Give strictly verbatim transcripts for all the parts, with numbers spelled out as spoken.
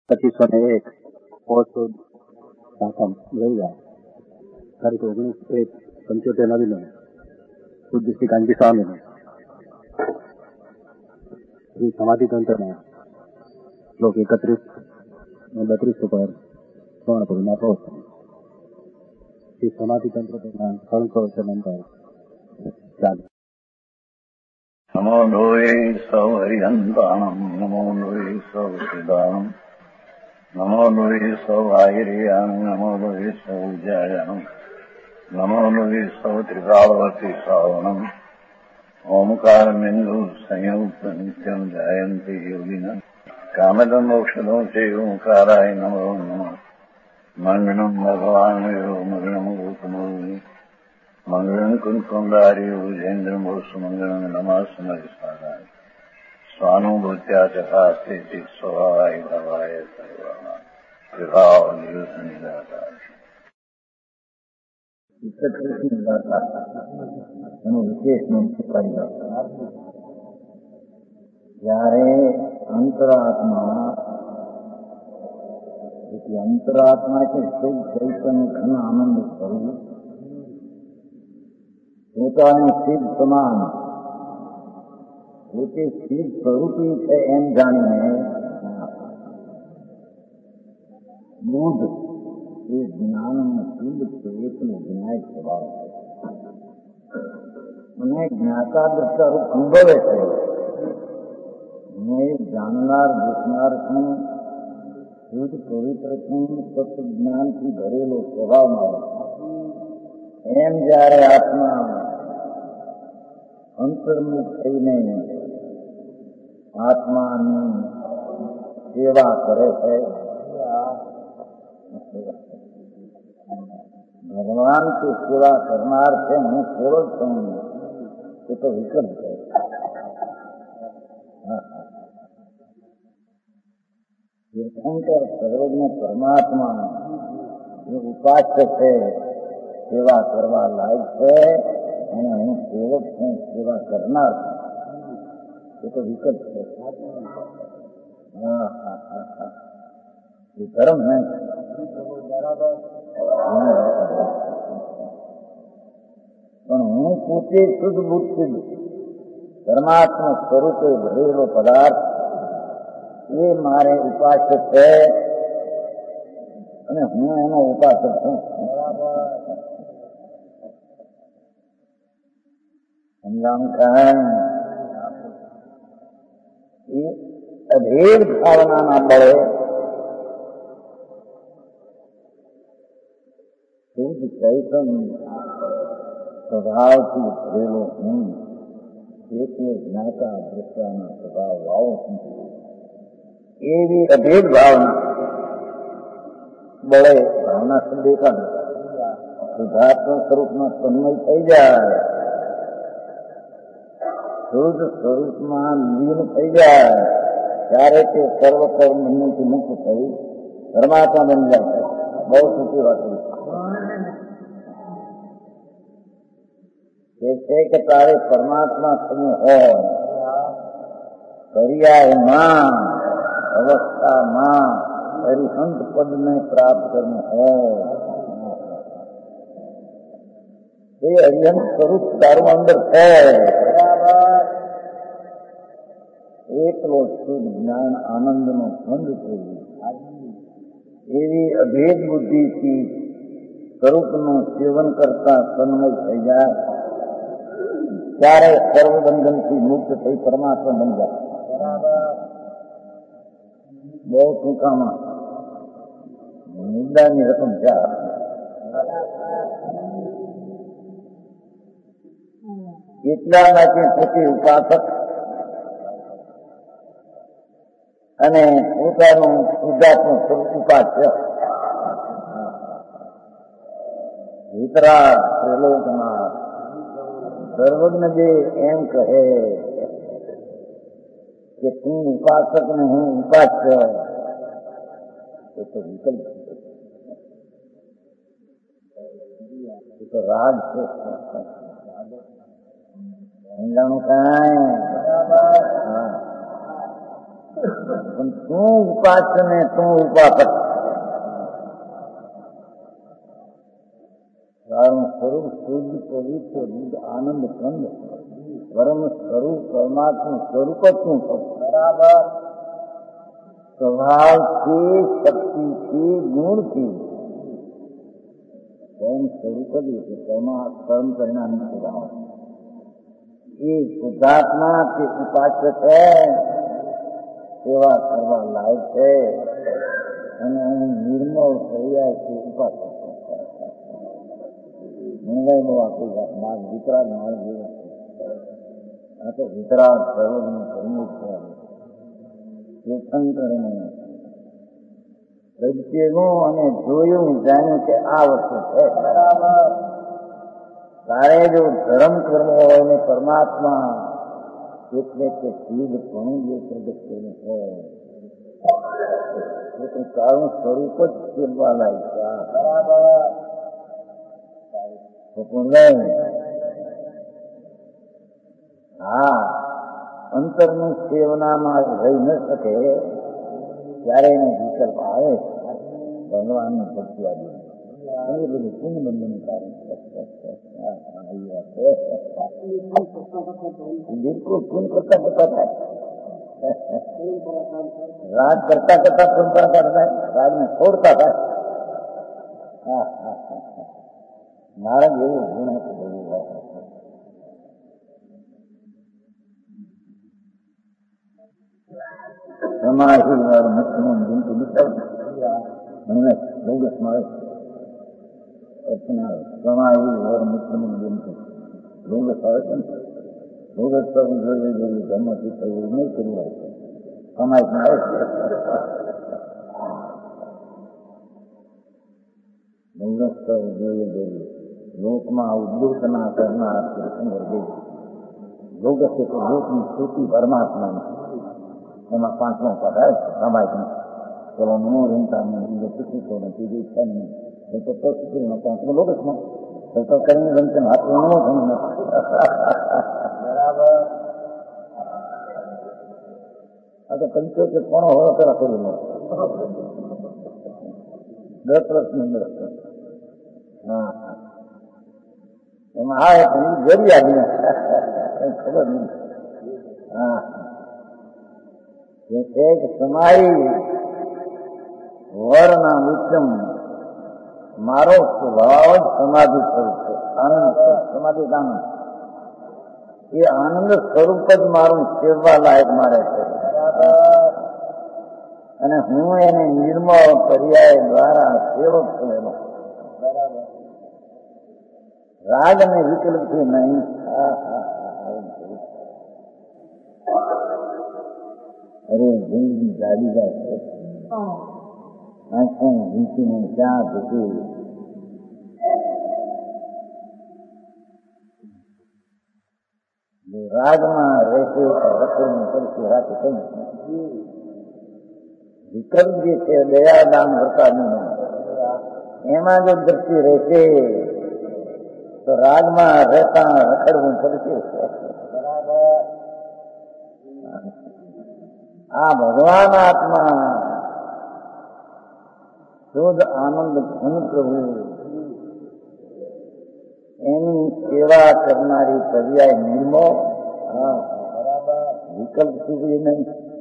પચીસો ને એક પોસ્ટ રહી જાય તારીખ ઓગણીસ એક પંચોતેર નવીનો પૂજ્ય શ્રી કાંજી સ્વામીનો શ્રી સમાધિ તંત્રના શ્લોક એકત્રીસ બત્રીસ ઉપર સ્વર્ણપુરીના પોસ્ટ શ્રી સમાધિ તંત્ર તથા સંકલ્પ નંબર ચાલુ. નમો લોહે સૌ હરિહંતાણમ નમો લોહે સૌ સિદ્ધાણમ નમો લોહે સૌ આયર્યાણમ નમો લોહે સૌ ઉજાયાણમ નમો લોહે સૌ ત્રિકાળવતી શ્રાવણમ ઓમકાર બિંદુ સંયુક્ત નિત્યમ જાયંતિ યોગિના કામદમ ઔષધો છે ઓંકારાય નમો નમઃ મંગળમ ભગવાન મંગળમ રૂપમોહિ મંગળમ કુંકુંડારી ઉજેન્દ્રમ સુમંગળમ નમાસ્મરી સ્વારાય સ્વાનુભૂત્યા ચકાસ્તે સ્વભાવાય ભવાય સર્વના વિભાવ દિવસ નિરાકાર એનું વિશેષ કરી જ્યારે અંતરાત્મા અંતરાત્મા એટલે શુદ્ધ ચૈતન્ય ઘન આનંદ સ્વરૂપ પોતાને સિદ્ધ સમાન પોતે સિદ્ધ સ્વરૂપી છે એમ જાણીને બુદ્ધ એ જ્ઞાનનું સિદ્ધ છે એટલું જ્ઞાય સ્વભાવ અને જ્ઞાતા દ્રષ્ટા રૂપ અનુભવે છે અને જાણનાર દેખનાર છું શુદ્ધ પવિત્ર છું સત્ય જ્ઞાનથી ભરેલો સ્વભાવ મારો એમ જયારે આત્મા અંતર્મુખ થઈને આત્માની સેવા કરે છે ભગવાન की સેવા કરનાર છે હું સેવક છું એ તો વિકલ્પ છે. તીર્થંકર સર્વજ્ઞ પરમાત્મા એ ઉપાસ્ય છે, સેવા કરવા લાયક છે અને હું સેવક છું સેવા કરનાર એ તો વિકલ્પ છે. હા હા હા હા એ ધર્મ નહીં. પણ હું પોતે શુદ્ધ બુદ્ધ પરમાત્મા સ્વરૂપે ભરેલો પદાર્થ એ મારે ઉપાસ્ય છે અને હું એનો ઉપાસક છું. સમજાણું કાંઈ એ અભેદ ભાવનાના બળે શુદ્ધ ચૈતન્ય સ્વભાવથી ભરેલો હું એટલે જ્ઞાતા દ્રષ્ટાના સ્વભાવ વાવો છું એવી અભેદ ભાવના બળે ભાવના શબ્દ એકાદ શુદ્ધાત્મ સ્વરૂપમાં તન્મય થઈ જાય, શુદ્ધ સ્વરૂપમાં લીન થઈ જાય ત્યારે તે સર્વ કર્મ બંધનથી મુક્ત થઈ પરમાત્મા બની જાય છે. બહુ સૂચી વાત છે કે તારે પરમાત્મા થવું હોય પર્યાયમાં અવસ્થામાં અરિહંત પદને પ્રાપ્ત કરવું હોય એ અરિહંત સ્વરૂપ તારું અંદર છે. એટલો શુદ્ધ જ્ઞાન આનંદનો ભંગ થઈ એવી અભેદ બુદ્ધિથી સ્વરૂપનું સેવન કરતા તન્મય થઈ જાય ત્યારે સર્વબંધનથી મુક્ત થઈ પરમાત્મા બની જાય. બહુ ટૂંકામાં મુદ્દાની રકમ છે. એટલા માટે પોતે ઉપાસક અને પોતાનું શુદ્ધાત્મક સ્વરૂપ ઉપાસ્ય વિતરાગ ત્રિલોકમાં સર્વજ્ઞ જે એમ કહે કે તું ઉપાસક ને હું ઉપાસ્ય એ તો વિકલ્પ એ તો રાગ છે. સમજાણું કાંઈ પણ તું ઉપાસ ને તું ઉપાસક. તારું સ્વરૂપ શુદ્ધ પવિત્ર બુદ્ધ આનંદ કંદ પરમ સ્વરૂપ પરમાત્મા સ્વરૂપ જ તું બરાબર સ્વભાવથી શક્તિથી ગુણથી સ્વયં સ્વરૂપ જ છે. તેમાં કર્મ પરિણામી સ્વભાવ એ શુદ્ધાત્મા તે ઉપાસ્ય છે, સેવા કરવા લાયક છે અને અહીં નિર્મળ પર્યાય છે ઉપાસક. નિર્ણય નો આખું માર્ગ વિતરાગ માર્ગ જેવો છે. આ તો વિતરાગ સર્વજ્ઞ કર્યું છે. તીર્થંકરને પ્રત્યેનું અને જોયું જાણ્યું કે આ વસ્તુ છે. તારે જો ધર્મ કરવો હોય ને પરમાત્મા એટલે કે શિવ ઘણું જે પ્રગટ કર્યું છે તારું સ્વરૂપ જ સેવા લાયક છે. હા, અંતરની સેવનામાં રહી ન શકે ત્યારે એને વિકલ્પ આવે ભગવાનની ભક્તિ આવી એ બધું પુણ્ય બંધનું કારણ બિલકુલ પુણ્ય કરતા કરતા થાય. રાજ કરતા કરતા પુણ્ય કરતા થાય, રાજને છોડતા થાય. હા હા હા મારા એવું ગુણ હતું બધું. સમાહિલ વાર મસ્તનું જિંદુ બતાવ મને બોગસ મળે સમાહિલ વાર મસ્તનું જિંદુ બોગસ આવે છે ને બોગસ કરવું જોઈએ જોઈએ ધર્મથી એવું નહીં કરવું હોય છે કમાઈ પણ આવે છે. બોગસ કરવું જોઈએ જોઈએ લોકમાં ઉદ્યોગના કરનાર વર્ગે બોગસ એટલે લોકની સ્થિતિ પરમાત્માની એમાં પાંચમો પદ આવે છે કમાય પણ પેલો મનોરંજન બીજો શિક્ષકો નથી ઈચ્છા નહીં એ તો તો શીખીનો પાંચમો લોગસમાં એ તો કરીને રંજન હાથ એનો ઘણું નથી બરાબર. આ તો પંચોતેર કોણો હોય પેલા કરી લો દસ વર્ષની અંદર. હા એમાં આવે પણ જરિયા ખબર નહીં. હા છે કે સમાઈ વરના ઉચ્ચમ મારો સ્વભાવ જ સમાધિ સ્વરૂપ છે. આનંદ સમાધિ આનંદ એ આનંદ સ્વરૂપ જ મારું સેવા લાયક મારે છે અને હું એને નિર્મળ પર્યાય દ્વારા સેવક છું એનો રાગ અને વિકલ્પથી નહીં. અરે જિંદગી ચાલી જાય છે આંખો વીંચીને ક્યાં જતી રાગમાં રહેશે રસોઈની પડતી રાતે કઈ વિકલ્પ જે છે દયાદાન વરસાદનું એમાં જો દ્રષ્ટિ રહેશે તો રાગમાં રહેતા રખડવું પડશે. આ ભગવાન આત્મા શુદ્ધ આનંદ ઘન પ્રભુ એની સેવા કરનારી પર્યાય નિર્મો વિકલ્પ સુધી નહીં.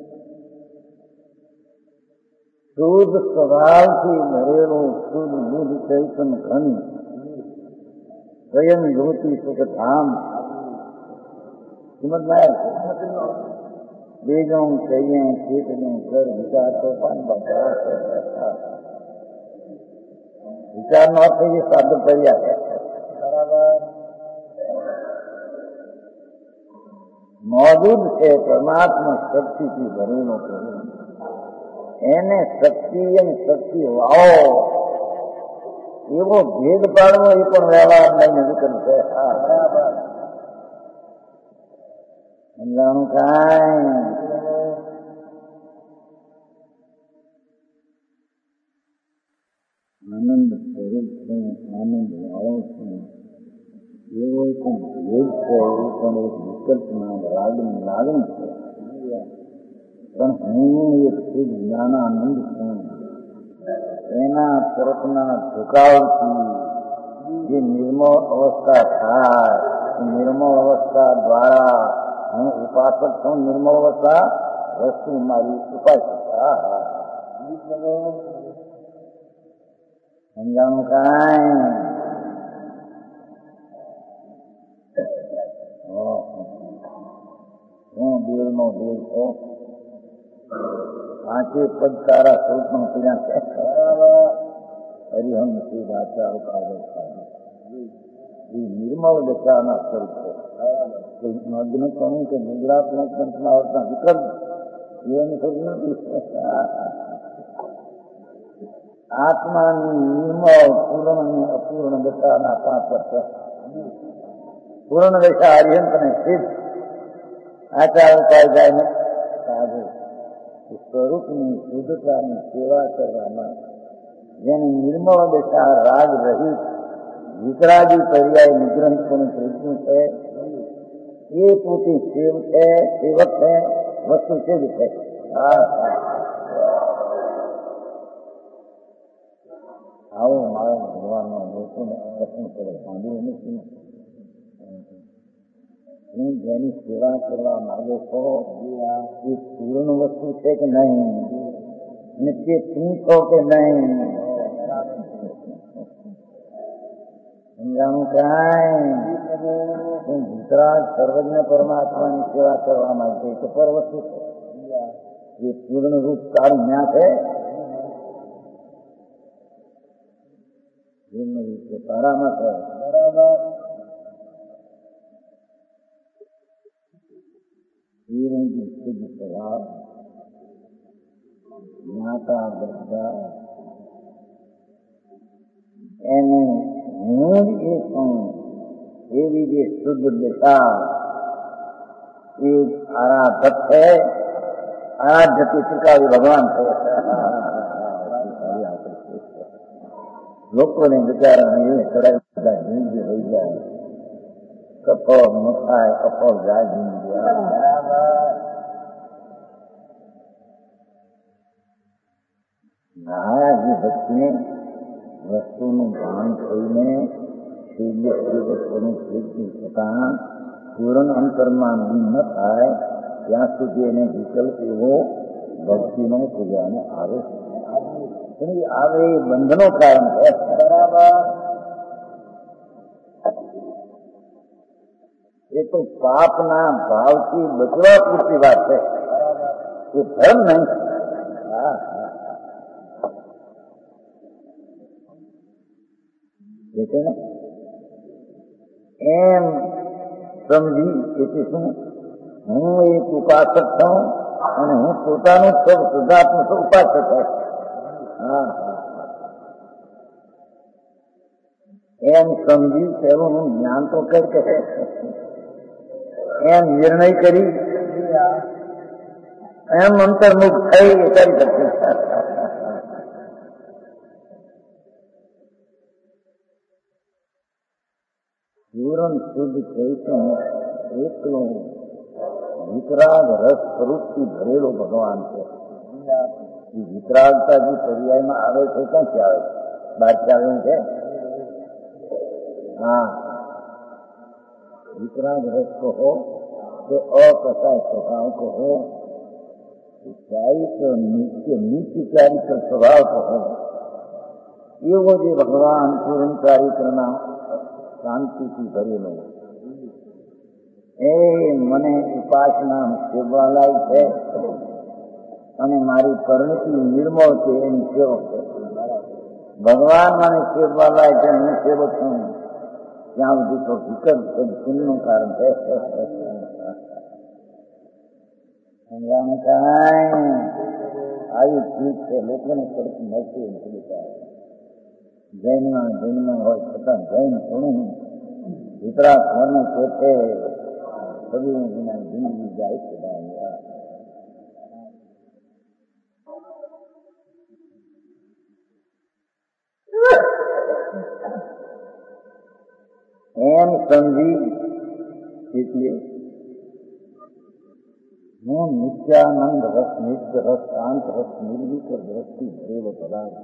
શુદ્ધ સ્વભાવથી ભરેલું શુદ્ધ બુદ્ધ ચૈતન ઘન સ્વયં જ્યોતિ સુખ ધામ કિંમત ના બીજું કહીએ ચેતનું કર વિચાર તો પણ વિચાર નો અર્થ એ સાધુ કર્યા બરાબર મોજૂદ છે પરમાત્મા શક્તિથી ભરેલો કર્યો એને શક્તિ અને શક્તિ વાવો એવો ભેદ પાડવો એ પણ વ્યવહાર નહીં વિકલ્પ છે. હા બરાબર સમજાણું કાંઈ આનંદ સ્વરૂપ છે આનંદ વાળો છે એવો પણ ભેદ છે એ પણ એક વિકલ્પના રાગની લાગણી છે. પણ હું એક શુદ્ધ જ્ઞાનાનંદ છું. એના તરફના ઝુકાવથી જે નિર્મળ અવસ્થા થાય, નિર્મળ અવસ્થા દ્વારા હું ઉપાસક છું. નિર્મળ અવસ્થા વસ્તુ મારી ઉપાસકતા. સમજાણું કાંઈ? હું દેવનો દેવ છું. પાંચે પદ તારા સ્વરૂપમાં પીડા છે. હરિહમ શ્રી આચાર કાગળ એ નિર્મળ દશાના સ્વરૂપ છે. મગ્ન કહું કે ગુજરાતના પંચમાવતના વિક્રમ એનું સ્વરૂપ નથી. આત્માની નિર્મળ પૂર્ણ અને અપૂર્ણ દશાના પાંચ છે. પૂર્ણ દશા હરિહંત અને સિદ્ધ આચાર ઉપાય જાય ને સાધુ સ્વરૂપની શુદ્ધતાની સેવા કરવામાં જેની નિર્મળ દશા રાગ રહિત વિતરાગી પર્યાય નિગ્રંથોનું પ્રયત્ન છે. એ પોતે સેવ છે, સેવક છે, વસ્તુ સિદ્ધ છે. આવો મારા ભગવાનનો લોકોને પસંદ કરે સાંભળ્યું નથી. હું જેની સેવા કરવા માંગો છો એ પૂર્ણ વસ્તુ છે કે નહીં, નિત્ય તું છો કે નહીં? સમજાણું કાંઈ? હું ગુજરાત સર્વજ્ઞ પરમાત્માની સેવા કરવા માંગતો તો પર વસ્તુ છે. એ પૂર્ણ રૂપ કાળ ન્યા છે. પૂર્ણ રૂપ તારામાં છે. બરાબર. શુદ્ધ સ્વભાવ જ્ઞાતા બધા એની હું જ એ છું. એવી જે શુદ્ધ દશા એ આરાધક છે. આરાધ્યથી ચુકાવી ભગવાન છે. લોકોને વિચારને એ ચડાવી બધા જિંદગી રહી જાય. કફો મખાય કફો જાય જિંદગી. નારાજી ભક્તિને વસ્તુનું ભાન થઈને સૂર્ય સૂર્યનું સિદ્ધિ થતા પૂર્ણ અંતરમાં ન થાય ત્યાં સુધી એને વિકલ્પ એવો ભક્તિનો પૂજાને આવે છે. આવે એ બંધનો કારણ છે. બરાબર. એ તો પાપના ભાવથી બચવા પૂરતી વાત છે. એ ધર્મ નહીં. હા એમ સમજી એટલે શું? હું એક ઉપાસક છું અને હું પોતાનું સૌ શુદ્ધાત્મક ઉપાસક છું. હા એમ સમજી તેનું જ્ઞાન તો કઈ કહે એમ નિર્ણય કરી એમ અંતર્મુખ થઈ એ કરી શકશે. પૂરણ શુદ્ધ ચૈતન્ય એકલો વિતરાગ રસ સ્વરૂપથી ભરેલો ભગવાન છે. એ વિતરાગતા જે પર્યાયમાં આવે છે ક્યાંથી આવે છે? બહારથી આવ્યું છે. હા વિતરાગ રસ કહો કે અકસાય સ્વભાવ કહો, ચારિત્ર નિત્ય નિત્ય ચારિત્ર સ્વભાવ કહો, એવો જે ભગવાન પૂર્ણ ચારિત્રના શાંતિથી ભરેલો એ મને ઉપાસના સેવા લાય છે અને મારી પરિણતિ નિર્મળ છે એની સેવક છે. ભગવાન મને સેવા લાય છે હું સેવક છું ત્યાં સુધી તો વિકલ્પ પુણ્યનું કારણ છે. કાંઈ આવી ચીજ છે લોકોને પડતી મળતી નથી. જૈનમાં જૈનમાં હોય છતાં જૈન થોડું વિતરાગ મને કે છે સદીઓ વિના જિંદગી જાય છે. એમ સમજી એટલે હું નિત્ય નિત્યાનંદ રસ, નિત્ય રસ, શાંત રસ, નિર્વિકર દ્રષ્ટિ દેવ પદાર્થ.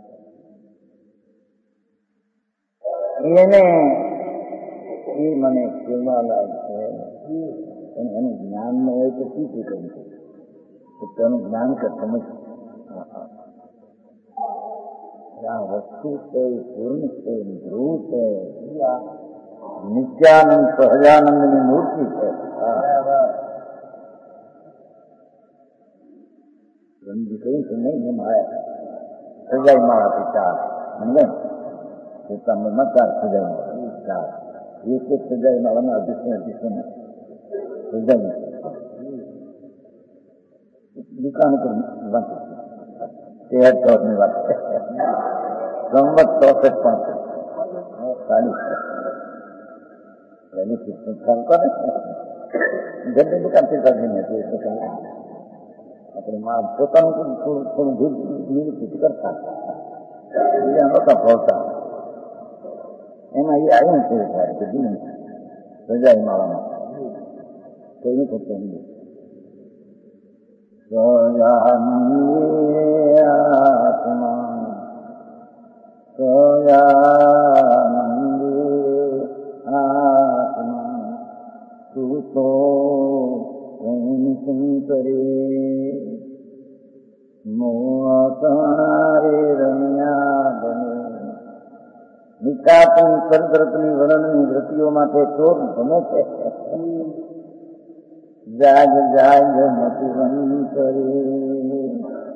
એને એ મને કેવા લાયક છે, પણ એનું જ્ઞાન ન હોય તો શું કહ્યું છે તેનું જ્ઞાન કે સમજ. આ વસ્તુ છે, પૂર્ણ છે, ધ્રુવ છે, નિત્યાનંદ સહજાનંદની મૂર્તિ છે. રમજી કહ્યું છે નહીં, એમ આયા સજાઈ મારા પિતા સમજે પોતાનો મકાર સજાઈ મારા એક એક સજાઈ મારાના અધિષ્ઠ અધિષ્ઠ સજાઈ દુકાન ઉપર વાંચે તેર ચોથની વાત છે. સંવત ચોસઠ પાંચ ચાલીસ પહેલી શિક્ષણ કામ કરે ઘરની દુકાન પિતાજી નથી એટલે આપણે માં પોતાનું થોડું થોડું ભૂલ નિવૃત્તિ કરતા બીજા નહોતા ભાવતા. એમાં એ આવ્યું છે ત્યારે કે જીવન સજાઈ માળામાં કઈ નહીં થતું નહીં. સજાનંદે આત્મા સજાનંદે આત્મા તું તો સંતરે મોહનારે રમ્યા બને. નિકાપની સરદ્રતની વર્ણની વૃત્તિઓ માટે ચોર ગમે છે. જાગ જાગ મતિવંતરી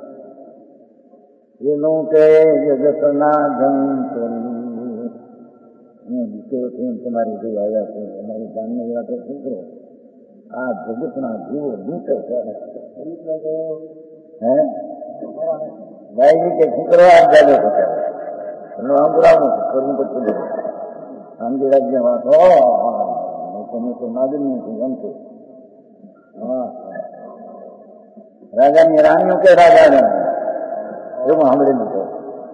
એનું કે જગતના જંતરી. દીકરો છે તમારી જે આવ્યા છે અમારી ગામને એવા તો છોકરો આ જગતના જીવો લૂંટે છે. હે ભાઈ કે છોકરો આ જાગે છે આંબુરાનું કરવું પડતું આંજી રાજ્યમાં તો તમે તો નાગરિક એમ છે. રાજાની રાણીઓ કે રાજાને એવું સાંભળેલું છે.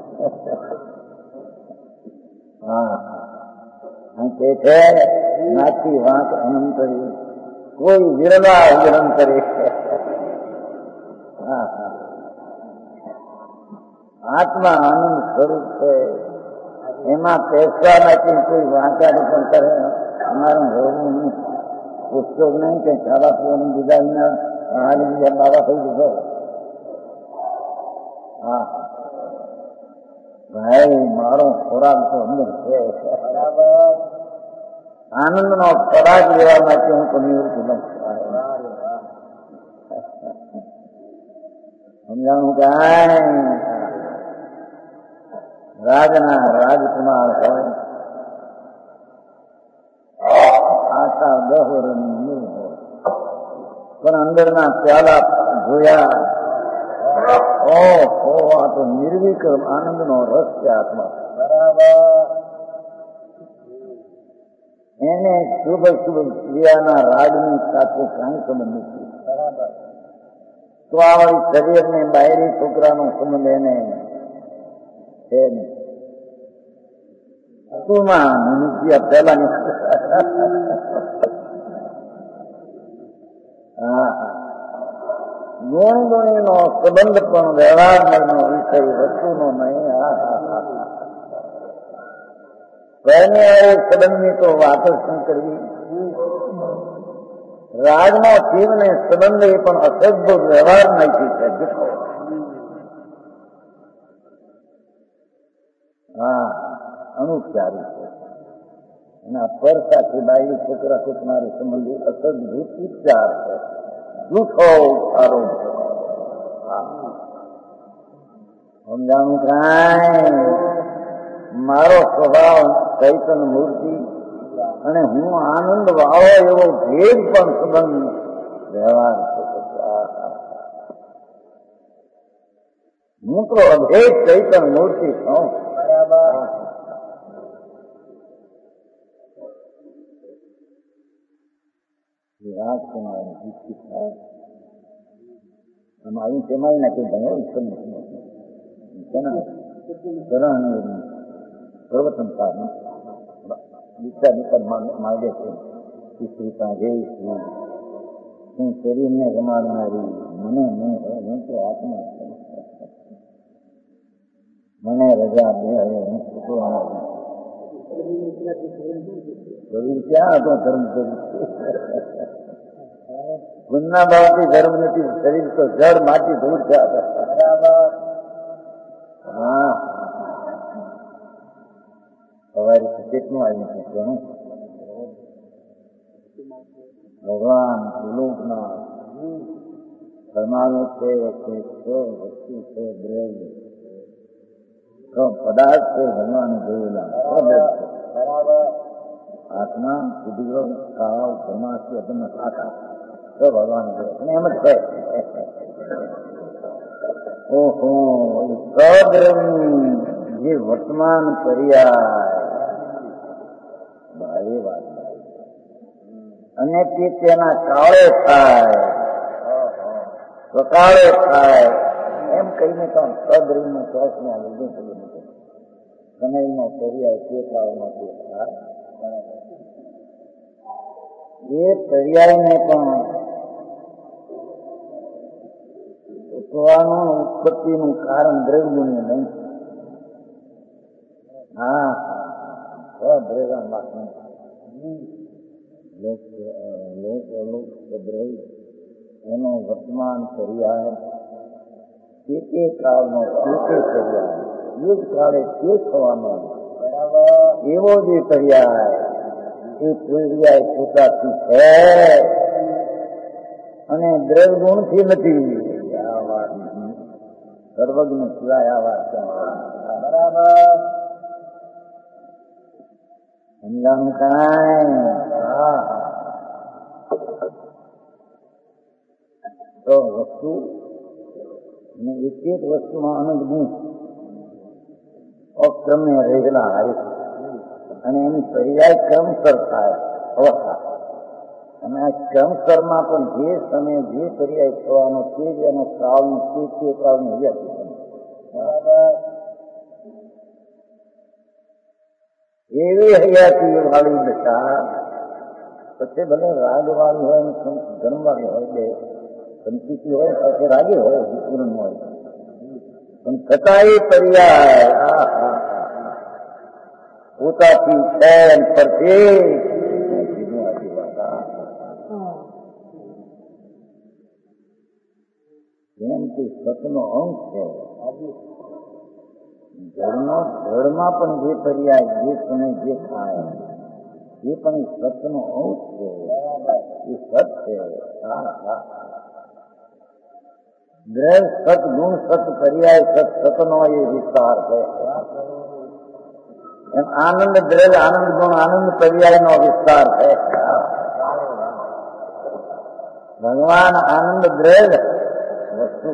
હા કે છે નાથી વાંક અનંતરી કોઈ વિરલા વિરમ કરે. હા હા આત્મા આનંદ સ્વરૂપ છે, એમાં પેશવામાંથી કોઈ વાંકાની પણ કરે. અમારું હોવું પુસ્તક નહીં કે ખાવા પીવાનું બીજા વિના હારી બીજા બાબા થઈ જતો. હા ભાઈ મારો ખોરાક તો અંદર છે. આનંદનો ખોરાક લેવા માટે હું તો નિવૃત્તિ લઉં. સમજાણું કાંઈ રાજના રાજકુમાર હોય આશા દહ વર્ષની મૂળ હોય પણ અંદરના પ્યાલા જોયા ઓહો આ તો નિર્વિક્રમ આનંદનો રસ છે આત્મા. બરાબર એને શુભ શુભ ક્રિયાના રાગની સાથે કાંઈ સંબંધ નથી. બરાબર તો આ વાળી શરીરને બાયરી છોકરાનો સંબંધ એને છે નહીં. મનુષ્ય પેલાની હા ગુણ ગુણીનો સંબંધ પણ વ્યવહારનો વિષય વસ્તુનો નહીં. હા હા હા સંબંધની તો વાત જ શું કરવી. રાગનો જીવને સંબંધ એ પણ અસદભુત વ્યવહાર નથી છે. હા અનુપચારી છે એના પર સાથે બાઈ છોકરા છોકરારી સંબંધી અસદભૂત ઉપચાર છે. જૂઠો ઉચ્ચારો છે. સમજાણું કાંઈ મારો સ્વભાવ ચૈતન મૂર્તિ અને હું આનંદ વાવો એવો ભેદ પણ સંબંધ વ્યવહાર છે. હું તો અભેદ ચૈતન મૂર્તિ છું. બરાબર રાજકુમાર જીત થાય અમારી તેમાં નાખી ભણ્યો પ્રવચન સારું દીક્ષા દીકરા માગે છે સ્ત્રી પાસે હું શરીરને રમાડનારી મને નહીં હોય, હું તો આત્મા છું. મને રજા દે, હવે હું છૂટવાનો છું. શરીર ક્યાં હતો ધર્મ શરીર? ગુણના ભાવથી ધર્મ નથી, શરીર તો જળ માટી ધૂળ છે. હા, સવારે કેટલું આવી છે ઘણું. ભગવાન સુલોકના પરમાણુ છે, વસ્તુ છે, દ્રવ્ય પદાર્થ છે, ભગવાન જોયેલા આત્મા સુધી કાળ પરમાત્મા તમને સાચા તો ભગવાન જોયે એમ જ છે. ઓહો, સદ્રમી જે વર્તમાન પર્યાય ભારે વાત અને તે તેના કાળે થાય, પ્રકારે થાય એમ કહીને કામ સદ્રમી ચોસમાં લીધું થયું નથી. સમયનો પર્યાય તે કાળમાં તે થાય. એ પર્યાયને પણ ઉત્પવાનું ઉત્પત્તિનું કારણ દ્રવ્યનું નહીં. હા, દ્રવ્ય એનો વર્તમાન પર્યાય તે તે કાળનો તે તે પર્યાય એ જ કાળે તે થવાનો એવો જે પર્યાય એ પર્યાય પોતાથી છે અને દ્રવ્ય ગુણથી નથી. આ વાત સર્વજ્ઞ સિવાય આ વાત બરાબર સમજાનું કાંઈ. હા, તો વસ્તુ અને એક એક વસ્તુમાં અનંત ગુણ અક્રમે રહેલા આવે અને એની પર્યાય ક્રમસર થાય અવસ્થા. અને આ ક્રમસરમાં પણ જે સમય જે પર્યાય થવાનો તે જ એનો કાળનો તે તે કાળનો હયાતી એવી હયાતી વાળી દશા પછી ભલે રાગ વાળી હોય ધર્મ વાળી હોય, બે સંસ્કૃતિ હોય પછી રાગે હોય પૂર્ણ હોય, પણ છતાં એ પર્યાય પોતાથી છે પરથી જેમ કે સતનો અંશ છે. જળનો જળમાં પણ જે પર્યાય જે સમય જે થાય એ પણ સતનો અંશ છે. એ સત છે. હા હા, દ્રવ્ય સત, ગુણ સત, પર્યાય સત, સતનો એ વિસ્તાર છે. એમ આનંદ દ્રવ્ય, આનંદ ગુણ, આનંદ પર્યાય નો વિસ્તાર છે. ભગવાન આનંદ દ્રવ્ય વસ્તુ,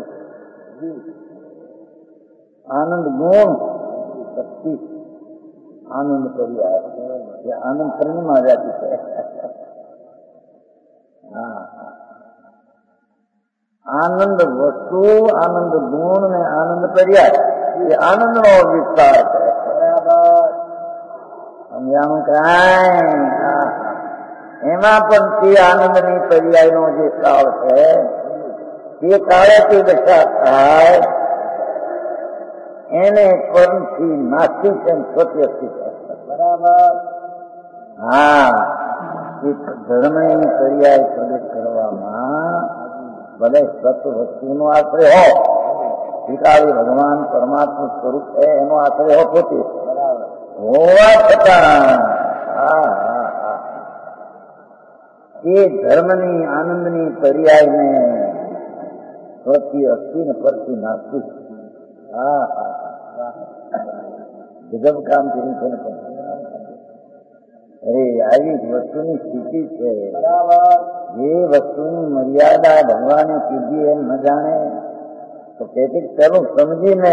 આનંદ ગુણ શક્તિ, આનંદ પર્યાય એ આનંદ પરિણમાં જાતિ છે. હા, આનંદ વસ્તુ, આનંદ ગુણ ને આનંદ પર્યાય એ આનંદ નો વિસ્તાર છે. સમજાણું કાંઈ. એમાં પણ તે આનંદની પર્યાય નો જે કાળ છે તે કાળે તે દશા થાય એને પરમથી નાસ્તિક એમ સત્ય છે. બરાબર. હા, એક ધર્મની પર્યાય પ્રગટ કરવામાં ભલે સત વસ્તુનો આશ્રય હો, વિકારી ભગવાન પરમાત્મા સ્વરૂપ છે એનો આશ્રય હો પોતે હોવા છતાં હા હા હા એ ધર્મની આનંદની પર્યાયને સ્વથી અસ્થિ ને પરથી નાસ્તિક. હા હા, ગજબ કામ કર્યું છે ને. અરે આવી જ વસ્તુની સ્થિતિ છે. જે વસ્તુની મર્યાદા ભગવાને કીધી એમ ન જાણે તો કેટલીક પેલું સમજીને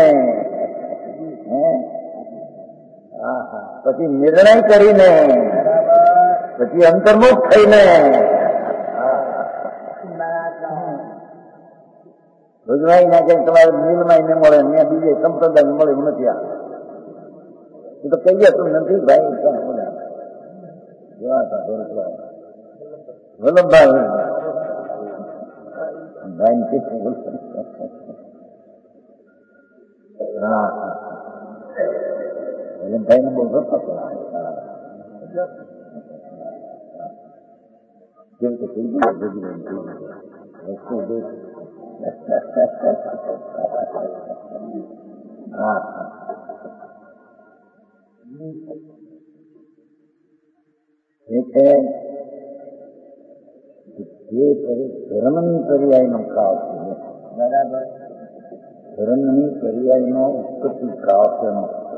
હા હા પછી નિર્ણય કરીને પછી અંતર્મુખ થઈને ભગવાઈ ના કઈ તમારે નીલમાં ને મળે ને બીજે સંપ્રદાય મળે એવું નથી. આ એ તો કહીએ તું નથી ભાઈ ક્યાં બોલ્યા વલ્લભભાઈ ભાઈ કેટલું બોલશે હા એટલે ભાઈ ને બહુ રસ્તો કેવી રીતે થઈ ગયું હા એ છે જે ધર્મની પર્યાયનો કાળ છે બરાબર ધર્મની પર્યાયનો ઉત્પત્તિ કાળ છે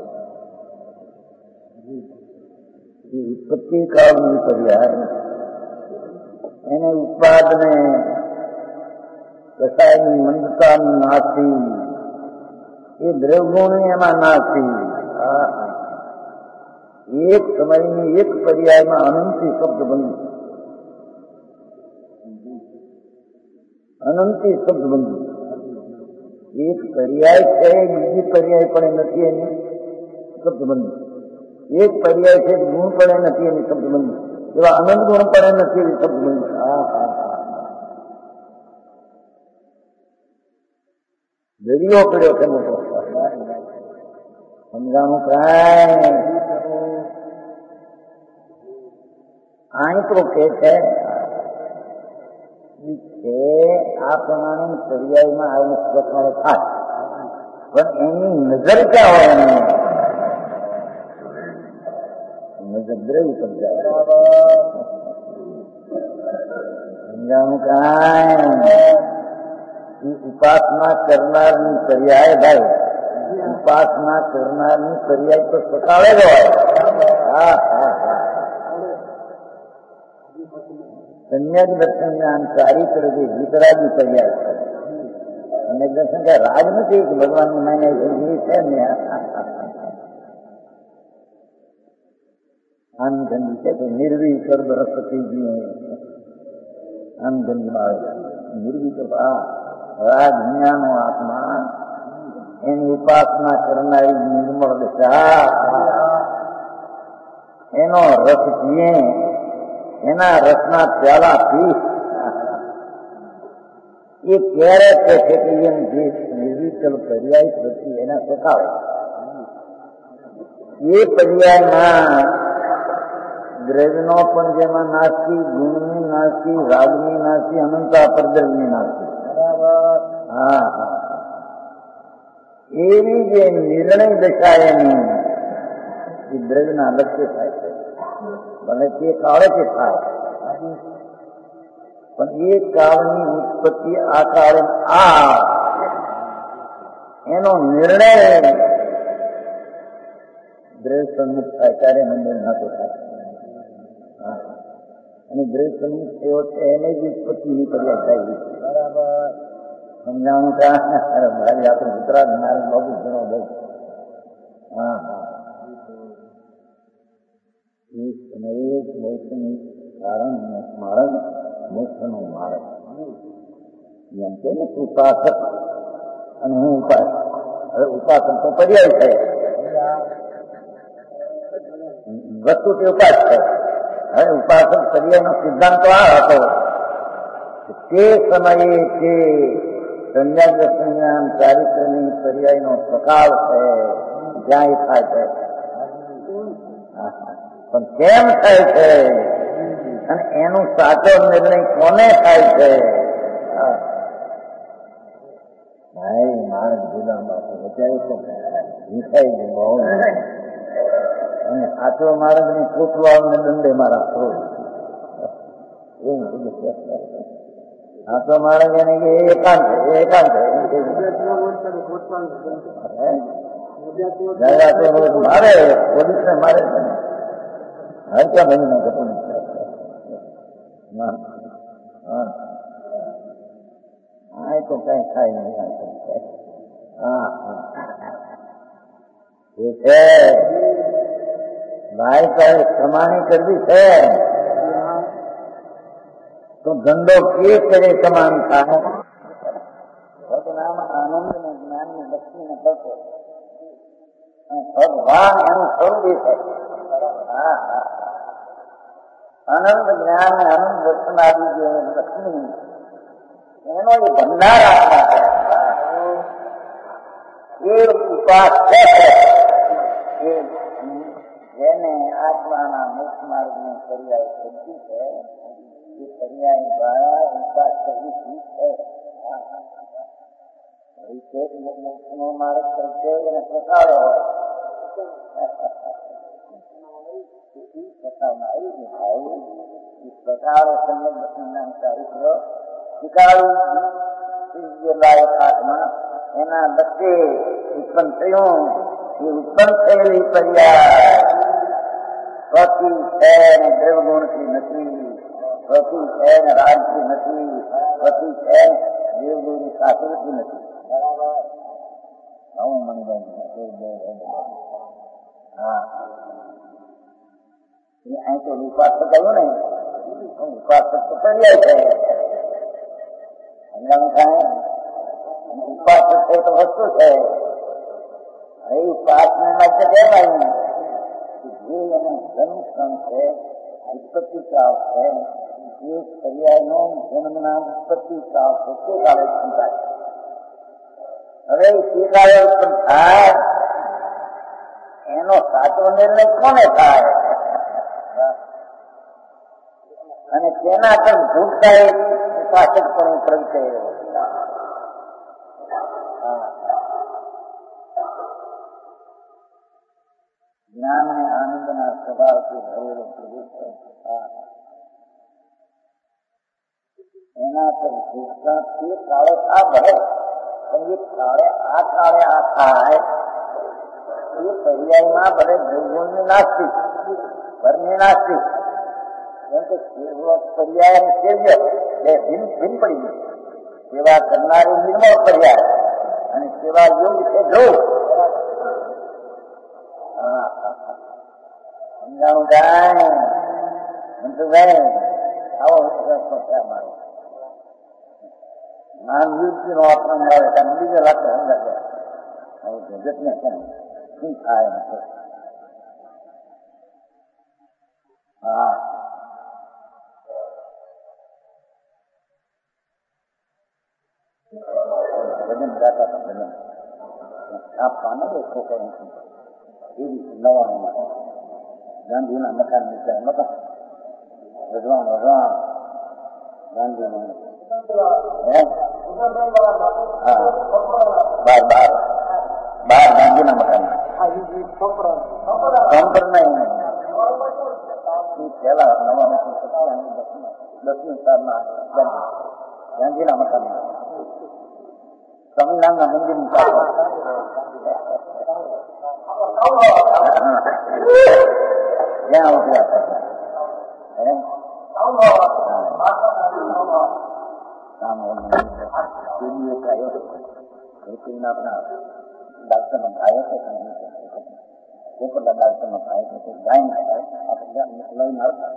એ ઉત્પત્તિ કાળની પર્યાય એને ઉત્પાદને રસાયણની મંદતાની નાશી એ દ્રવગુણની એમાં નાશી એક સમયની એક પર્યાયમાં અનંતી શબ્દ બંધ અનંતી શબ્દ બંધ એક પર્યાય છે બીજી પર્યાય પણ નથી એની શબ્દ બંધ એક પર્યાય છે ગુણ પણ નથી એની શબ્દ બંધ એવા અનંત ગુણ પણ નથી એવી શબ્દ બંધ હા હા દરિયો પડ્યો છે મોટો સમજાણું કાંઈ અહીં તો કે છે આ પ્રમાણે પર્યાયમાં આવું પ્રકારે થાય પણ એની નજર ક્યાં હોય એની નજર દ્રવ્ય પર જાય સમજાણું કાંઈ ઉપાસના કરનારની પર્યાય ભાઈ ઉપાસના કરનારની પર્યાય તો સકાળે જ હોય હા હા હા સમ્યક દર્શન જ્ઞાન સારી તરફથી વિતરાગી પર્યાય છે સમ્યક દર્શન કઈ રાજ નથી કે ભગવાનની માને જિંદગી છે ને આનંદગંજી છે કે નિર્વિકર બરસતીજી આનંદગંજી માં નિર્વિકર રાજ જ્ઞાનો આત્મા એની ઉપાસના કરનારી નિર્મળ દશા એનો રસ પીએ એના રસના પ્યાલા પી એ ક્યારે કહે છે કે એમ જે નિર્વિકલ પર્યાય પ્રતિ એના સખાવે એ પર્યાયમાં દ્રવ્યનો પણ જેમાં નાશી ગુણની નાશી રાગની નાશી અનંતા પરદ્રવ્યની નાશી હા હા એવી જે નિર્ણય દશા એની એ દ્રવ્યના લક્ષ્ય થાય છે ભલે તે કાળે તે થાય પણ એ કાળની ઉત્પત્તિ આ કાળે આ એનો નિર્ણય દ્રવ્ય સન્મુખ થાય ત્યારે મંદિર નાતો થાય અને દ્રવ્ય સન્મુખ થયો છે એને જ ઉત્પત્તિની પર્યાય થાય બરાબર સમજાણું ક્યાં મારી આપણે ગુજરાત મારે બાબુ ઘણો બહુ હા હા એ સમયે જ મોક્ષનું કારણ સ્મારક મોક્ષનું માર્ગ એમ કે ને ઉપાસક અને હું ઉપાસક હવે ઉપાસક તો પર્યાય છે વસ્તુ તે ઉપાસ છે હવે ઉપાસક પર્યાયનો સિદ્ધાંત તો આ હતો તે સમયે તે સંજ્ઞા દર્શન જ્ઞાન ચારિત્રની પર્યાયનો પ્રકાર છે જ્યાં એ થાય છે પણ કેમ થાય છે અને એનું સાચો નિર્ણય કોને થાય છે ભાઈ માર્ગ જુદા બાપુ બચાવ્યું છે વિષય જ બહુ અને સાચો માર્ગ ને કોટવાળને દંડે મારા થોડ એવું સાચો માર્ગ એને કે એકાંત છે એકાંત મારે પોલીસ ને મારે છે ને હર ક્યાં બની ના ઘટનું હા એ તો કઈ થાય નહીં હા હા એ છે ભાઈ તારે કમાણી કરવી છે તો ધંધો કે કરે કમાણી થાય આનંદ ને જ્ઞાન ની લક્ષ્મી ને કરતો ભગવાન એનું સ્વરૂપ છે હા હા આનંદ જ્ઞાન આનંદ દર્શન આદિ જે લક્ષ્મી એનો એ ભંડાર આત્મા એ ઉપાસ છે જેને આત્માના મુખ માર્ગની પર્યાય શક્તિ છે એ પર્યાય દ્વારા ઉપાસ કરવી ઠીક છે. મુક્તનો માર્ગ કરશે એને પ્રસારો હોય પ્રસારમાં આવી જ થાય એ પ્રસારો સંલગ્ન ચારિત્ર શીખાડું લાયક આત્મા એના વચ્ચે ઉત્પન્ન થયું એ ઉત્પન્ન થયેલી પર્યાય સ્વથી છે ને દેવગુણથી નથી, સ્વથી છે ને રાજથી નથી, સ્વથી છે દેવગુણની શાસ્ત્રથી નથી. હું મણિભાઈ હા એ અહીં તો ઉપાસક કહ્યું ને ઉપાસક તો પર્યાય છે ઉપાસક છે તો વસ્તુ છે. એ ઉપાસના માટે કહેવાય ને જે એનો જન્મ છે ઉત્પત્તિ કાળ છે એ પર્યાયનો જન્મના ઉત્પત્તિ કાળ છે તે કાળે થાય. હવે તે કાળે ઉત્પન્ન થાય એનો સાચો નિર્ણય કોને થાય અને તેના પર ભૂતકાળે ઉપાસક પણ પ્રગટે જ્ઞાન અને આનંદના સ્વભાવથી ભરેલો પ્રભુ એના પર ભૂતકાળ તે કાળે આ ભરે પણ એ કાળે આ કાળે આ થાય એ પર્યાયમાં ભલે દ્રવ્યોની નાસ્તી ઘરની નાસ્તી કેમ કે પર્યાય અને સેવ્ય બે ભીન ભીન પડી ગયું. સેવા કરનારી નિર્મળ પર્યાય અને સેવા યોગ છે ધ્રુવ. સમજાણું જાય મંતુભાઈ આવો છે મારો નામ યુદ્ધ નો આપણને મળે કારણ બીજા લાખ સમજા ગયા આવું જગત ને શું થાય નથી. હા ભજન ગાતા હતા ભજન આપવાનો ઓછો કરું છું એવી નવાણું ગાંધીના મકાન વિચાર નતા ભગવાન ભગવાન ગાંધીનું હા બાર બાર બાર ગાંધીના મકાન સંપર નહીં પેલા નવાણું દસમી સાલના ગાંધીના મકાન સ્વામિનારાયણના મંદિર ની જ્યાં ઉભ્યા ડાક્ટર નો ભાઈ હતો પોપટના ડાક્ટર નો ભાઈ હતો ગાય આપણે લઈને આવતા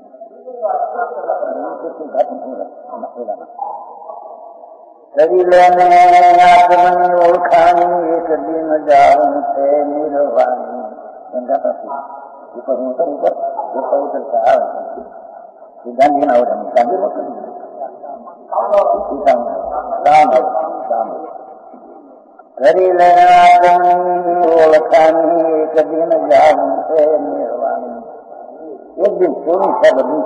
કરી લેને આત્મની ઓળખાણી એક દિન જાવું છે નિર્વાણી ગંગા ઉપર હું તો ઉપર ઉપર ઉતરતા આવે એ ગાંધી ના આવડે ગાંધી વખત કરી લે આત્મની ઓળખાણી એક દિન જાવું છે નિર્વાણી. એક દિન ચોરી છે બધું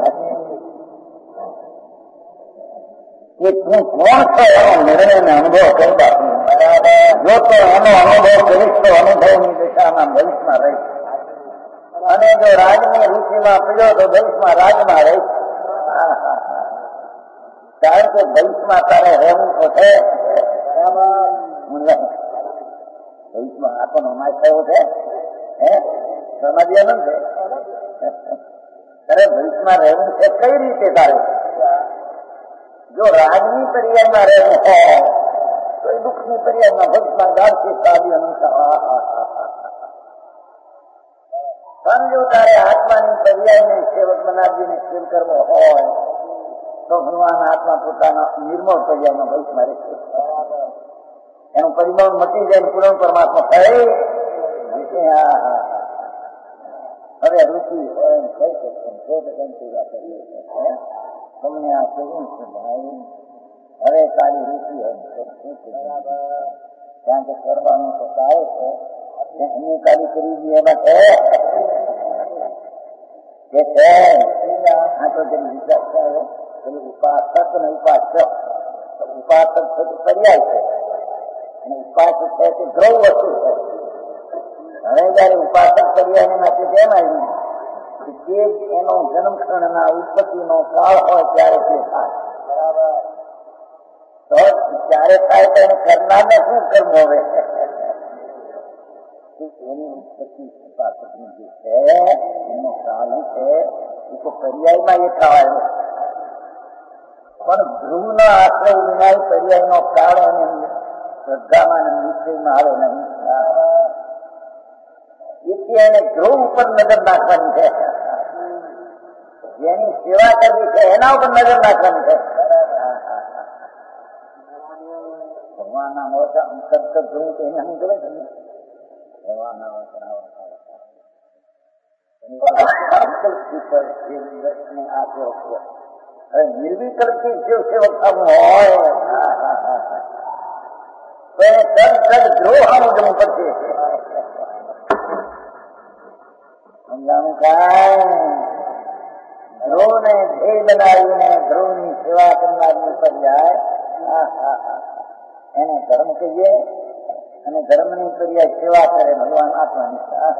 કે તું કોણ છે એનો નિર્ણય અનુભવ કરતા જો તો એનો અનુભવ કરીશ તો અનુભવની દિશામાં ભવિષ્યમાં રહીશ અને જો રાજની રૂચિમાં પીડ્યો તો ભવિષ્યમાં રાજમાં રહીશ. કારણ કે ભવિષ્યમાં તારે રહેવું તો છે ભવિષ્યમાં આપણો નાશ થયો છે હે સમાધિ અનંત છે તારે ભવિષ્યમાં રહેવું છે કઈ રીતે તારે જો રાજની પર્યાયમાં રહેવું હોય તો એ દુઃખની પર્યાયમાં ભગવાન ગાઢ સાદી અનુસાર પણ જો તારે આત્માની પર્યાયને સેવક બનાવીને સેવ કરવો હોય તો ભગવાન આત્મા પોતાના નિર્મળ પર્યાયમાં ભવિષ્યમાં રહેશે. એનું પરિબળ મટી જાય પૂર્ણ પરમાત્મા થાય. હવે રુચિ હોય થઈ શકશે તમને આ કહ્યું છે ભાઈ હવે સારી રૂચિ હોય ત્યાં કે કરવાનું તો આવે છે એની કાલી કરી એમાં છે કે છે આ તો જેની વિચાર થાય પેલું ઉપાસક અને ઉપાસક ઉપાસક છે તે પર્યાય છે અને ઉપાસક છે તે ધ્રુવ વસ્તુ છે. હવે જયારે ઉપાસક પર્યાય માટે કેમ આવ્યું કે એનો જન્મક્ષણના ઉત્પત્તિનો કાળ હોય ત્યારે તે થાય. તો ત્યારે થાય તો એને કરનારને શું કરવું હવે? એની ઉત્પત્તિ ઉપાસકની જે છે એનો કાળ છે એ તો પર્યાયમાં એ થવાયો પણ ધ્રુવનો આશ્રય વિના પર્યાયનો કાળ અને શ્રદ્ધામાં નિશ્ચયમાં આવે નહીં. એથી એને ધ્રુવ ઉપર નજર નાખવાની છે. જેની સેવા કરવી છે એના ઉપર નજર નાખવાની છે. ભગવાનના મોટા અંતર ધ્રુવ તો એને શું કરે છે ભગવાનના આપ્યો છે. હવે નિર્વિકલ્પથી શિવ સેવક થવું હોય તો એને તરત દ્રોહાનું જવું પડશે. સમજાણું કાંઈ ધ્રુવ ને ધ્યેય બનાવીને ધ્રુવ ની સેવા કરનારની પર્યાય એને ધર્મ કહીએ અને ધર્મ ની પર્યાય સેવા કરે ભગવાન આત્માની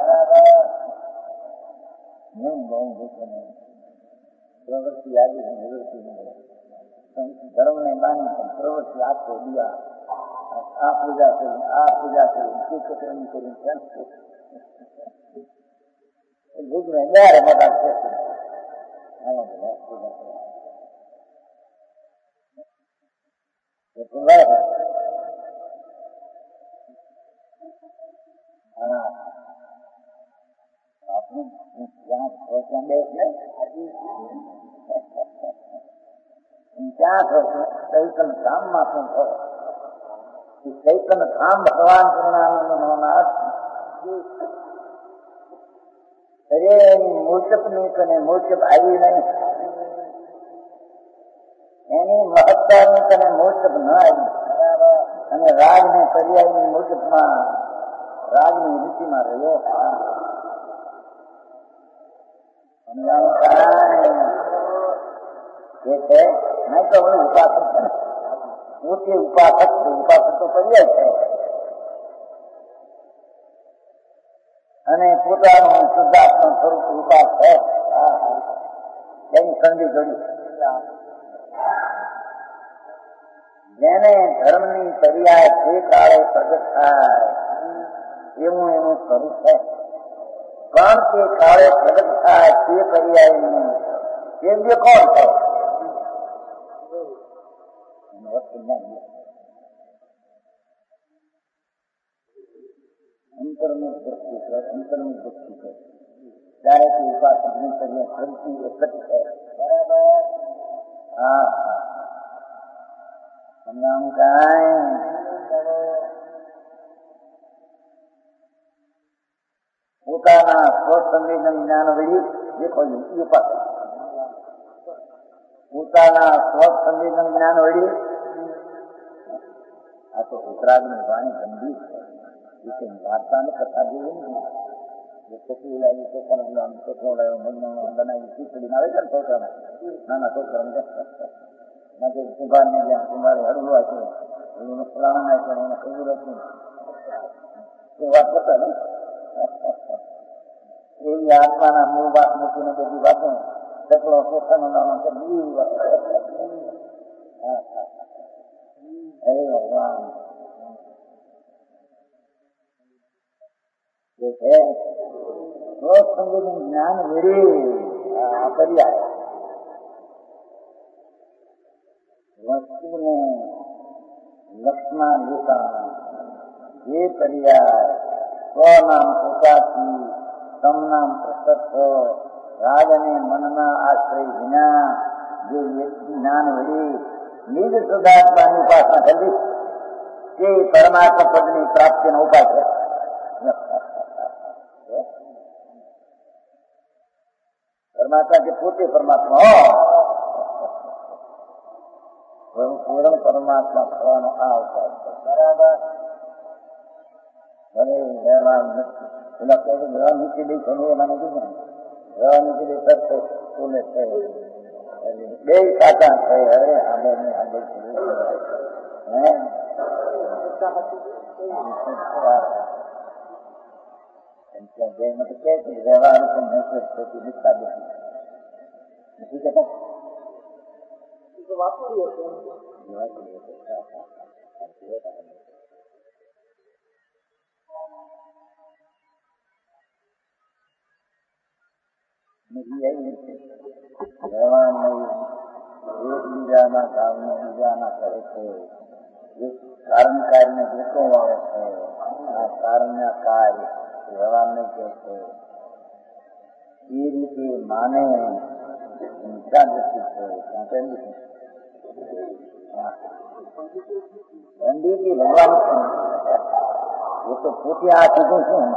પ્રવૃત્તિ આવી નિવૃત્તિ ધર્મ ને માની પણ પ્રવૃત્તિ આપો દિયા આ પૂજા કરી આ પૂજા કરી ચિત્તકર્મી કરી ભૂગને ત્યારે મોટા છે. ચૈતન ધામમાં શું થયો? ચૈતન ધામ ભગવાન પૂર્ણાનંદ અરે એની મૂર્છપ ની તને મૂર્છપ આવી નહીં, એની મહત્તાની તને મૂર્છપ ન આવી અને રાજને પર્યાયની મૂર્છપમાં રાજની રૂચિમાં રહ્યો. કે છે નહીં તો હવે ઉપાસક છે ને પોતે ઉપાસક છે. ઉપાસક તો પર્યાય છે અને પોતાનું શુદ્ધાત્મા સ્વરૂપ ઉપાસ છે. એની સંધિ ઘડી જેને ધર્મની પર્યાય જે કાળે પ્રગટ થાય એવું એનું સ્વરૂપ છે. પણ તે કાળે પ્રગટ થાય તે પર્યાયનું કેન્દ્ર કોણ છે? અંતરની દ્રષ્ટિ છે. અંતરની દ્રષ્ટિ છે ત્યારે તે ઉપાસકની પર્યાય પ્રગતિ એક જ છે. હા સમજાણું કાંઈ? પોતાના સ્વસંવેદન જ્ઞાન વળી દેખો ઉપાસક પોતાના સ્વસંવેદન જ્ઞાન વળી આ તો ઉતરાગની વાણી ગંભીર છે. વાર્તાની કથા જેવી ને કેટલી લાવી છોકરા છોકરો લાવ્યો મનમાં બનાવી ખીચડી આવે છે ને છોકરાને નાના છોકરાને માટે કુંભારને જ્યાં કુંભારે હળવું આપ્યું હળવું ફલાણા આપ્યું એને ખબર હતું એ વાત કરતા ને એવી આત્માના મૂળ વાત મૂકીને બધી વાતો ચકલો પોતાનું નામ બીજી વાત અરે ભગવાન જે છે સંગીતનું જ્ઞાન મેળવી પર્યાય વસ્તુને લક્ષમાં લેતા જે પર્યાય સ્વનામ પોતાથી સમનામ પ્રસત્વ રાગ અને મનના આશ્રય વિના જે જ્ઞાન વળી નિજ શુદ્ધાત્માની ઉપાસના કરી તે પરમાત્મા પદની પ્રાપ્તિનો ઉપાય છે. પરમાત્મા જે પોતે પરમાત્મા પૂર્ણ પરમાત્મા થવાનો આ અવતાર છે. બરાબર. હવે વ્યવહાર પેલા કહે વ્યવહાર નીચે દઈ થયું એ મને કીધું વ્યવહાર નીચે દઈ કરતો બોલે છે બે સાચા છે. હવે આગળ ને આગળ હે મત કે વ્યવહાર નથી દિખતા નથી કહેતા વાપરીએ એકબીજાના કામને બીજાના કરે છે. એક કારણ કાર્યને જોતો આવે છે. આ કારણના કાર્ય વ્યવહારને કહે છે. એ રીતે માને જાગૃતિ છે. પંડિતજી ભગવાન એ તો પોતે આ કીધું શું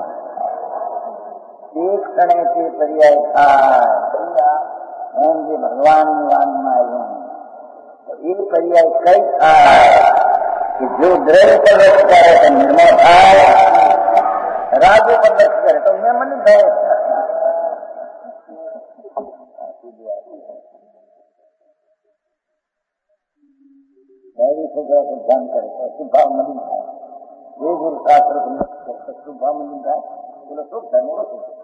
એક ક્ષણે તે પર્યાય થાય એમ જે ભગવાનની વાણીમાં આવ્યું એ પર્યાય કઈ થાય કે જો દ્રવ્ય પર લક્ષ કરે તો નિર્મળ થાય, રાજુ પર લક્ષ કરે તો મેં મને થાય. છોકરા પર ધ્યાન કરે તો શુભાવ મલિન થાય. જે ગુરુ શાસ્ત્ર શુભાવ મલિન થાય પેલો શું થાય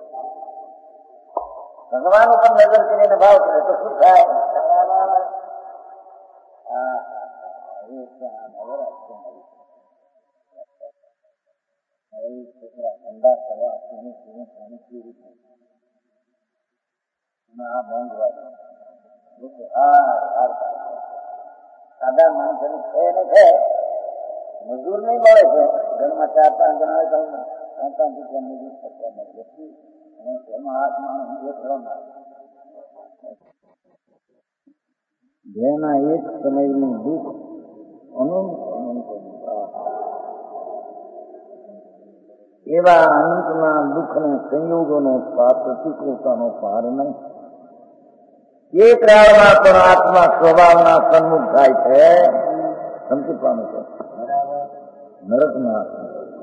ભગવાન ઉપર નજર કરીને ભાવ કરે તો શું થાય. ઠંડા કરવા સાદા માણસ છે ને છે મજૂર નહીં મળે છે. ઘરમાં ચાર પાંચ જણા ત્રણ પાંચ રૂપિયા મજૂર થતા નથી. એમાં હાથ માણસ જેના એક સમયનું દુઃખ અનંત અનંત એવા અનંતના દુઃખને સંયોગોનો પ્રતિકૂળતાનો પાર નહીં. એક રાવમાં પણ આત્મા સ્વભાવના સન્મુખ થાય છે. સંતોષ પામે છે. નરકમાં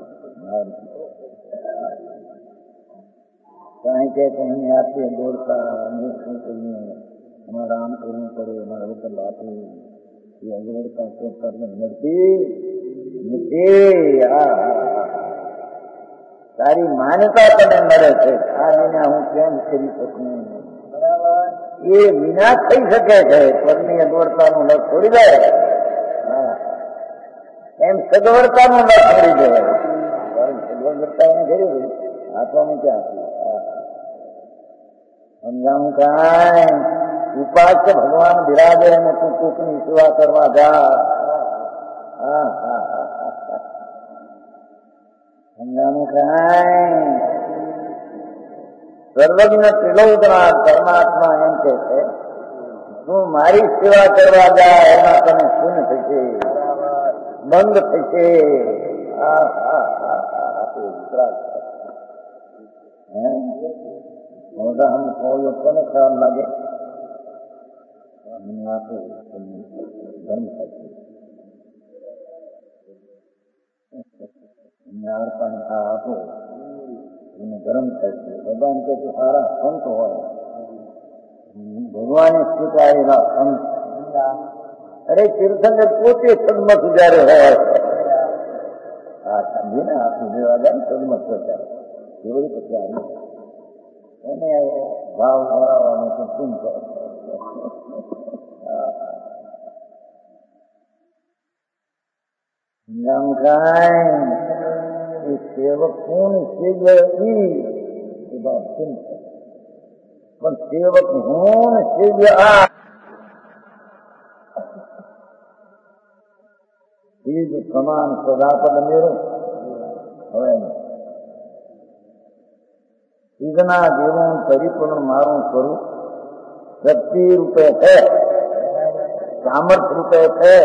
કઈ કે કઈ આપીએ દોડતા શું કરીએ અમારા આમ કરવું પડે અમારા વગર આપવું એ અગવડતા કોઈ કરને મળતી નથી. તારી માન્યતા તને મળે છે. આ વિના હું કેમ કરી શકું એ વિનાશ થઈ શકે છે. પરની અગવડતાનું લક્ષ છોડી દે એમ સગવડતાનું લક્ષ છોડી દે. સગવડતા એને ઘેરી આપવાનું ક્યાં સમજાવું કાંઈ ઉપાસ ભગવાન બિરાજે અને તું કોકની સેવા કરવા જા. હા હા સમજાવું કાંઈ સર્વજ્ઞ ત્રિલોકના પરમાત્મા એમ કે છે તું મારી સેવા કરવા જા એમાં તને શૂન્ય થશે, બંધ થશે. હા હા હા હા વિતરાગ મોટા હમ કોઈ કોને ખરાબ લાગે આપો ધર્મ થશે. પાણી આ આપો એને ગરમ થશે. ભગવાન કે સારા સંત હોય ભગવાને સ્વીકારેલા સંત. અરે તીર્થંકર પોતે સદમત જયારે હોય આ સમજીને આખું જેવા જાય ને સદમત પહોંચાડે એવી પછી આવી એને ભાવ ધરાવવાનો તો શું કરે. સેવક કોણ સેવ્ય એ વાત કેમ છે પણ સેવક હું સેવ્ય આ ચીજ સમાન સદાપદ મેળો હવે ચીજના જેવું પરિપૂર્ણ મારું સ્વરૂપ શક્તિ રૂપે છે, સામર્થ્ય રૂપે છે,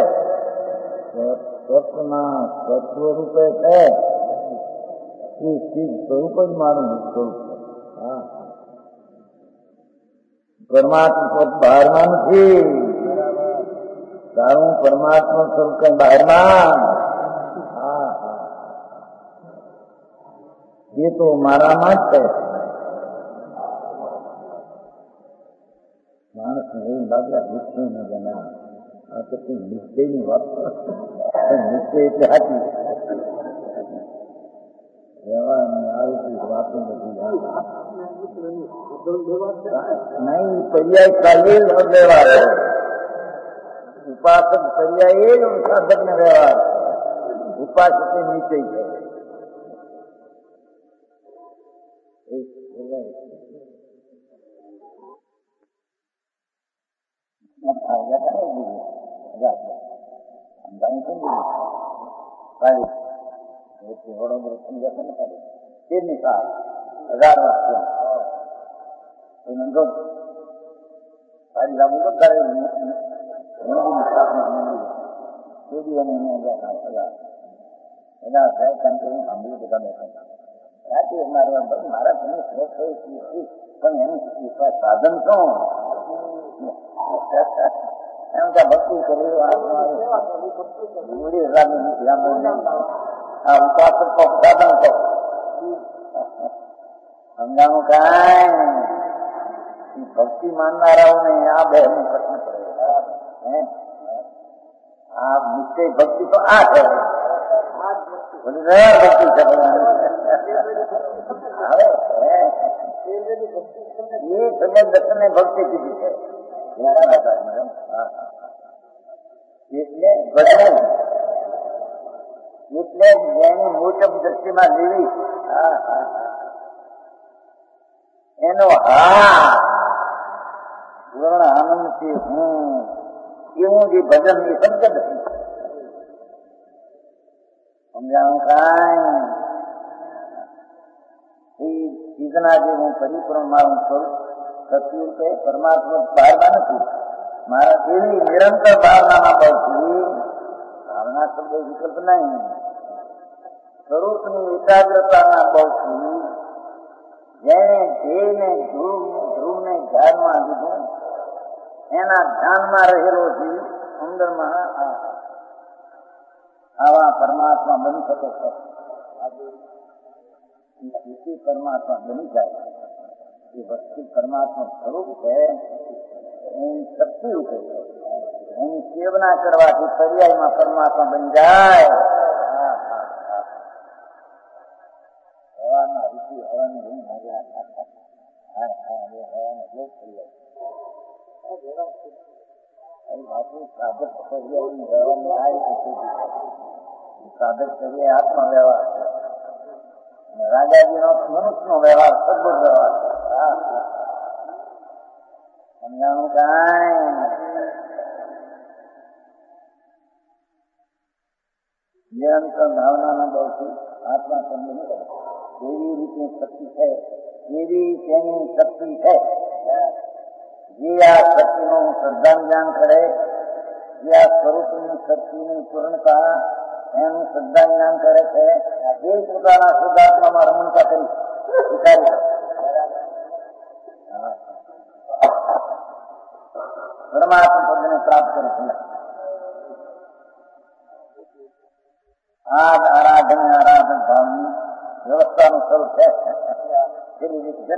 સત્વના સત્વ રૂપે છે. એ ચીજ સ્વરૂપ જ મારું સ્વરૂપ છે. હા પરમાત્મા બહારમાં નથી. તારું પરમાત્મા સ્વરૂપ કઈ બહારમાં હા હા એ તો મારામાં જ છે. માણસને એવું લાગે નિશ્ચય ન જણા આ તો કઈ નિશ્ચયની વાત નિશ્ચય એટલે હાથી વ્યવહારની આવી વાતો નથી નહીં પર્યાય ચાલીએ વ્યવહાર ઉપાસક પર્યાય જ સાધક ને વ્યવહાર ઉપાસક નિશ્ચય છે. તેરની સાલ હજાર વર્ષ એ મંગો સારી લાગુ તો તારે મંદિરની સ્થાપના મંદિર સુધી અને હજાર એના સાહેબ કંટ્રી સાંભળ્યું બધા બેઠા રાતે મારા મારા તમે પણ એનું સાધન શું એમ કે ભક્તિ કર્યું આ ઉપાસક તો સાધન તો સમજાણું કઈ ભક્તિ માનનારાઓને આ બે નું પ્રશ્ન પડે. આ નિશ્ચય ભક્તિ તો આ છે ભક્તિ છે એ તમે દર્શન ભક્તિ કીધી છે એટલે ભજન એટલે જેની મોટપ દ્રષ્ટિમાં લેવી એનો હા પૂર્ણ આનંદથી હું એવું જે ભજન એ શબ્દ નથી સમજાણું કઈ ચીજના જે હું પરિપૂર્ણ મારું સ્વરૂપ સત્યું કે પરમાત્મા બહારમાં નથી મારા એવી નિરંતર ભાવનામાં બહુથી ભાવના શબ્દ વિકલ્પ નહીં સ્વરૂપની એકાગ્રતાના બહુથી જેને ધ્યેયને ધ્રુવ ધ્રુવને ધ્યાનમાં લીધું એના ધ્યાનમાં રહેલો જીવ અંદરમાં આવા પરમાત્મા બની શકે છે. આજે પરમાત્મા બની જાય એ વસ્તુ પરમાત્મા સ્વરૂપ છે એની શક્તિ રૂપે છે એની સેવના કરવાથી પર્યાયમાં પરમાત્મા બની જાય. હવાના ઋતુ હવાની રૂમ મજા હવાનો લોક થઈ જાય બાપુ સાધક પર્યાયની હવાની આ રીતે સાધક પર્યાય આત્મા વ્યવહાર છે રાજાજી નો મનુષ્ય નો વ્યવહાર સદબુદ્ધ વ્યવહાર સમજાણું કઈ નિરંતર ભાવનાના બળથી આત્મા સંબંધ એવી રીતે શક્તિ છે એવી તેની શક્તિ છે જે આ શક્તિનું શ્રદ્ધા જ્ઞાન કરે જે આ સ્વરૂપની શક્તિની પૂર્ણતા એનું શ્રદ્ધા જ્ઞાન કરે છે એ પોતાના શુદ્ધાત્મામાં રમણતા કરી સ્વીકારી પરમાત્મા પદને પ્રાપ્ત કરે છે. આજ આરાધન આરાધન ભાવની વ્યવસ્થાનું સ્વરૂપ છે એવી રીતે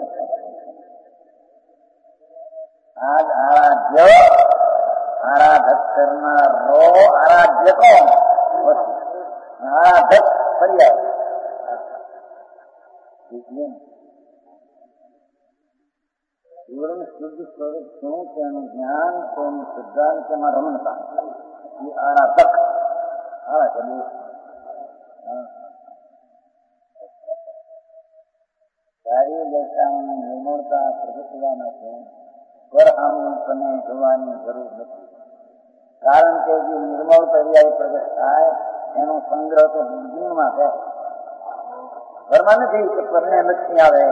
આજ આરાધ્ય આરાધક કરનારો આરાધ્ય કોણ આરાધક પર્યાય જીવન શુદ્ધ સ્વરૂપ શું તેનું જ્ઞાન તેની શ્રદ્ધા તેમાં રમણતા એ આરાધક સારી દશાની નિર્મળતા પ્રગટવાના છે પર આનું તમે જોવાની જરૂર નથી કારણ કે જે નિર્મળ પર્યાય પ્રગટ થાય એનો સંગ્રહ તો બુદ્ધિમાં છે ઘરમાં નથી કે પરને લક્ષ્મી આવે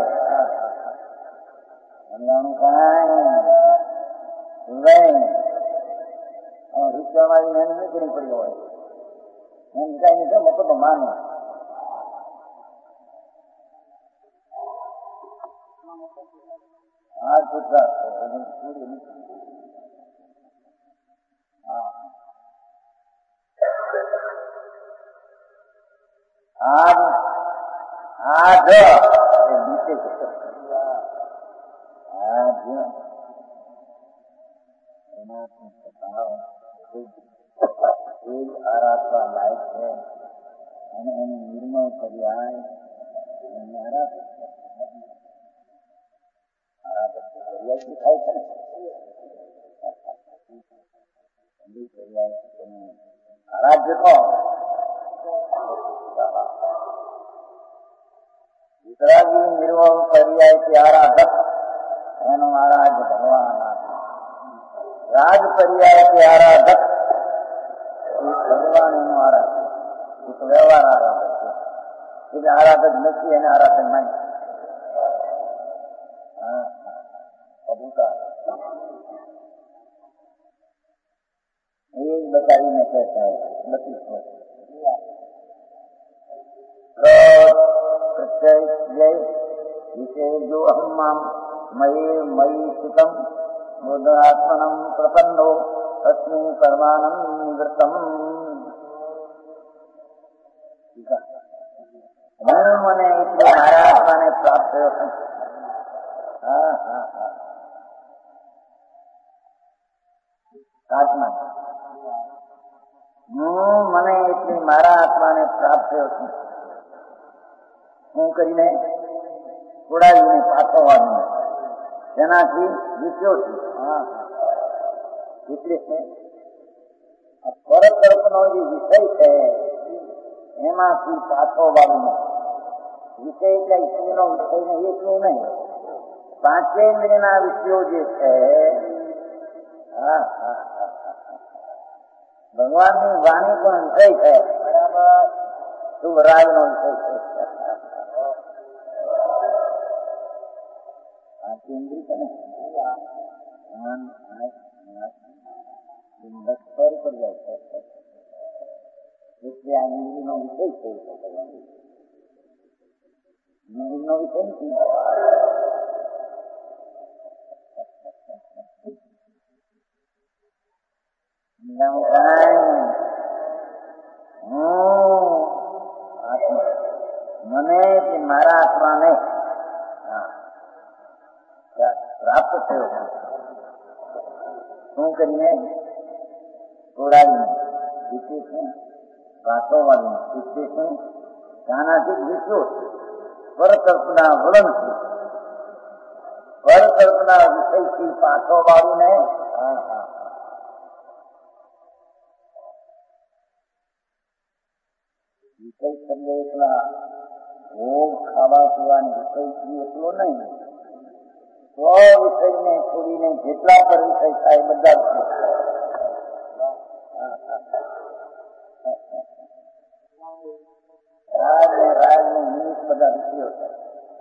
સમજાણું કઈ રિક્ષામાં એને નીકળી પડ્યો હોય એમ કઈ નહીં મતો તો માનો આ ગુજરાત હા आज आज नीचे आज આરાધવા લાયક છે અને એને નિર્મળ પર્યાય આરાધક પર્યાય શું થાય છે ને આરાધ્ય કોણ વિતરાગી નિર્મળ પર્યાયથી આરાધક એનો આરાધ્ય ભગવાન રાજ પર્યાયથી આરાધક ભગવાન એનું આરાધક એક વ્યવહાર આરાધક છે એટલે આરાધક નથી એને આરાધક નહીં એ બતાવીને કહેતા બત્રીસ પ્રત્યય વિશેષો અહમ મયે મયી સ્થિતમ બોધાત્મનમ પ્રપન્નો અસ્મિ પરમાનમ નિવૃત્તમ હું મને એટલે મારા આત્માને પ્રાપ્ત થયો છું. હા હા હા આત્મા હું મને એટલે મારા આત્માને પ્રાપ્ત થયો છું. હું કરીને છોડાવીને પાછો વાળીને તેનાથી વિચ્યો છું. હા એટલે આ પરતર્પનો જે વિષય છે એમાંથી પાછો વાળીને વિષય એટલે ઇન્દ્રિયનો વિષય ને એટલું નહીં પાંચેન્દ્રિયના વિષયો જે છે હા હા ભગવાનની વાણી પણ વિષય છે બરાબર શુભ રાગનો વિષય છે. પાંચેન્દ્રિય છે ને દસ પર પડી જાય છે એટલે આ ઇન્દ્રિયનો વિષય છે. ઇન્દ્રિયનો વિષય નથી મને કે મારા આત્માને પ્રાપ્ત થયો શું કરીને છોડાવીને શીખે છે પાછો વાળીને શીખે છે આનાથી વિશ્વ પરકલ્પના વલણથી પરકલ્પના વિષયથી પાછો વાળીને હા હા વિષય શબ્દ એટલા ભોગ ખાવા પીવાની વિષયથી એટલો નહીં સ્વ વિષયને છોડીને જેટલા પર વિષય થાય બધા રાગ ને રાગ ને નિમિત્ત બધા વિષયો છે.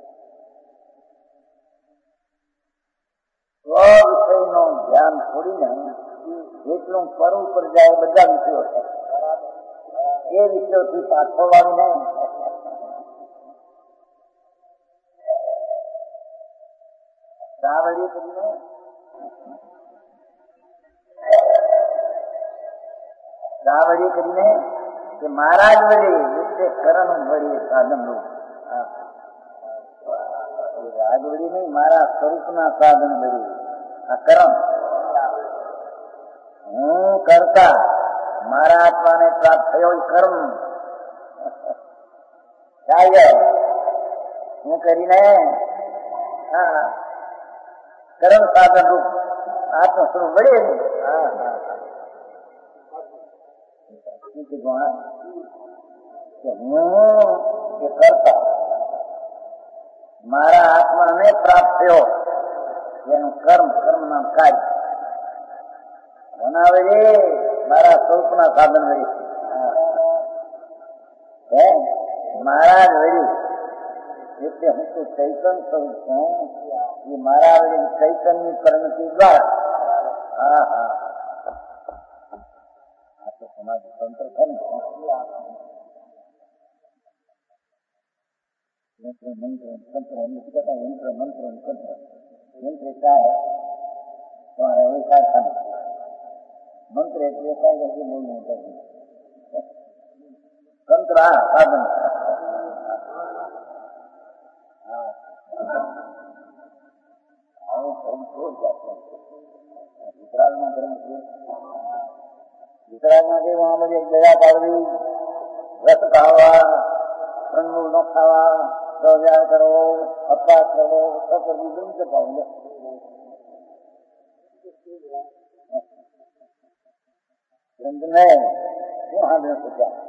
સ્વ વિષયનો ધ્યાન છોડીને જેટલું પર ઉપર જાય બધા વિષયો છે. એ વિષયોથી પાછો વાળીને સાવડી કરીને સાવડી કરીને કે મારા જ વડે એટલે કરણ વડે સાધન નું રાજ વડી નહીં મારા સ્વરૂપના સાધન વડે આ કરણ હું કરતા મારા આત્માને પ્રાપ્ત થયો કર્મ કાર્ય હું કરીને હા કર્મ સાધન રૂપ આત્મ સ્વરૂપ વડે હા હા હું એ કરતા મારા આત્માને પ્રાપ્ત થયો એનું કર્મ કર્મ નામ કાર્ય બનાવે રે મારા સ્વરૂપના સાધન વળી મારા જ વળી એટલે હું તો ચૈતન સ્વરૂપ છું એ મારા વળી ચૈતનની પરિણતિ દ્વારા હા હા આ તો સમાજ તંત્ર છે ને यंत्र मंत्र तंत्र हमने कहता है यंत्र मंत्र तंत्र यंत्र क्या है तुम्हारा ऐसा था मंत्र એટલે काय કે બોલવું છે તંત્ર સાધન ઉત્તરાયણમાંથી વહાં બધી દયા પાડવી, રસ ખાવા, કંદમૂળ નો ખાવા, પ્રજાર કરવો, અપવાસ કરવો, સફરજી બંધ પાડવું. ગ્રંથને શું હાજર શક્યા?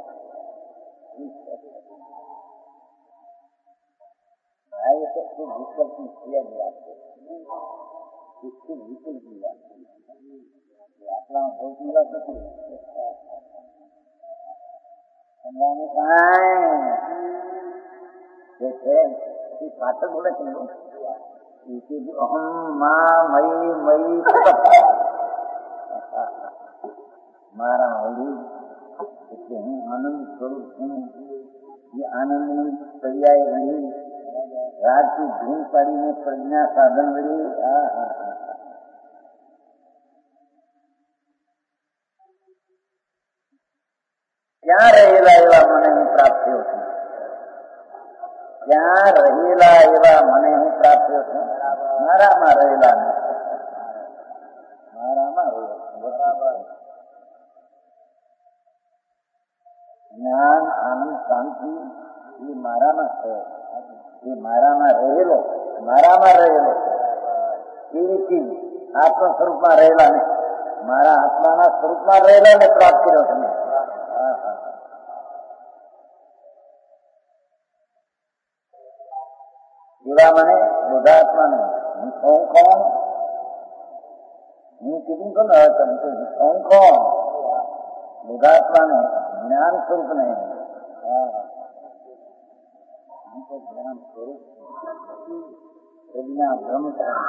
આ એ તો ખૂબ વિકલ્પની ક્રિયાની વાત છે. એ ખૂબ વિકલ્પની વાત છે. આપણા ભૌતિક વાત નથી. સમજાવવાનું કાંઈ જે છે એ પાછળ બોલે છે. અહમ મા મયી મયી મારા હોળી એટલે હું આનંદ સ્વરૂપ છું. એ આનંદની પર્યાય રહી રાતથી ધૂમ પાડીને પ્રજ્ઞા સાધન રહી. આ હા હા ક્યાં રહેલા એવા મને હું પ્રાપ્ત થયો છું? ક્યાં રહેલા એવા મને હું પ્રાપ્ત થયો છું? મારામાં રહેલા ને મારામાં રહેલા. જ્ઞાન આનંદ શાંતિ એ મારામાં છે. એ મારામાં રહેલો મારામાં રહેલો છે. એથી આત્મ સ્વરૂપમાં રહેલા ને મારા આત્માના સ્વરૂપમાં રહેલા ને પ્રાપ્ત કર્યો તમે. એવા મને બુદ્ધાત્મા ને હું સૌ કોણ? હું કીધું કોણ તમે સૌ કોણ? બુદ્ધાત્મા ને જ્ઞાન સ્વરૂપ ને જ્ઞાન સ્વરૂપ પ્રજ્ઞા બ્રહ્મ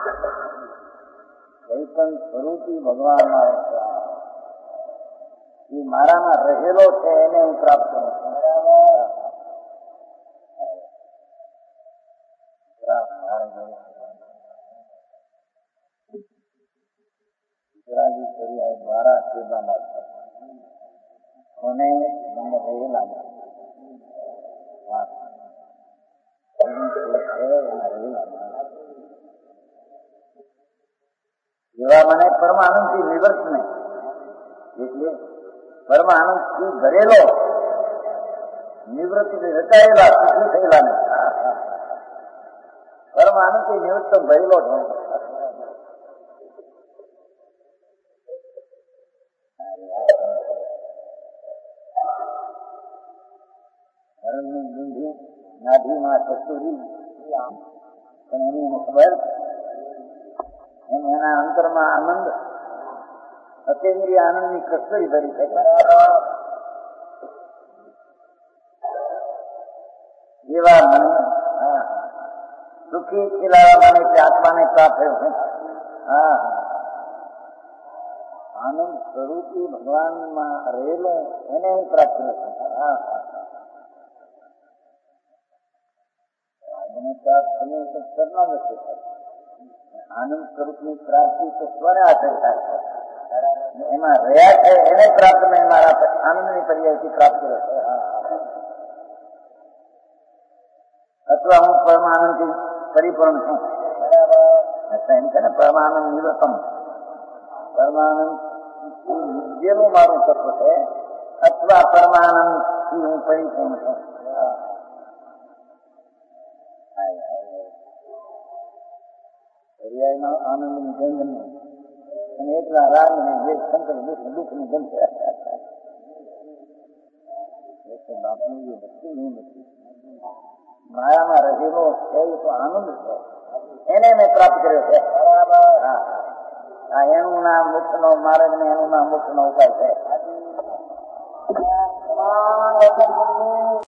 કઈ પણ સ્વરૂપી ભગવાનમાં એ મારામાં રહેલો છે એને હું પ્રાપ્ત કરું છું. દ્વારા સેવા માટે મને મને રહેલા એવા મને પરમ આનંદ થી નિવૃત્ત ને એટલે પરમ આનંદ થી ભરેલો નિવૃત્તિ રચાયેલા સુખી થયેલા ને પરમ આનંદ થી નિવૃત્ત ભરેલો જ નાભીમાં કસ્તુરી પણ એની એને ખબર એમ એના અંતરમાં આનંદ અતેન્દ્રિય આનંદની કસ્તુરી ભરી છે. એવા મને સુખી ખીલાવા મને કે આત્માને પ્રાપ્ત થયો છે. હા આનંદ સ્વરૂપી ભગવાનમાં રહેલો એને હું પ્રાપ્ત કર્યો છું. હા આનંદ સ્વરૂપની પ્રાપ્તિ તો સ્વને આધાર થાય છે. એમાં રહ્યા છે એને પ્રાપ્ત મેં મારા આનંદની પર્યાયથી પ્રાપ્ત કર્યો છે. અથવા હું પરમાનંદથી પરિપૂર્ણ છું. એમ છે ને પરમાનંદ નિવૃત્તમ પરમાનંદ નિત્યનું મારું તત્વ છે અથવા પરમાનંદ થી હું પરિપૂર્ણ છું. પર્યાયનો આનંદની ગંધ નહીં અને એટલા રાગ ને જે શંકર દુઃખ દુઃખ ની ગંધ બાપનું જે વસ્તુ નહીં નથી માયામાં રહેલો છે એ તો આનંદ છે એને મેં પ્રાપ્ત કર્યો છે. હા એનું નામ મુક્ત નો માર્ગ ને એનું નામ મુક્ત નો ઉપાય છે.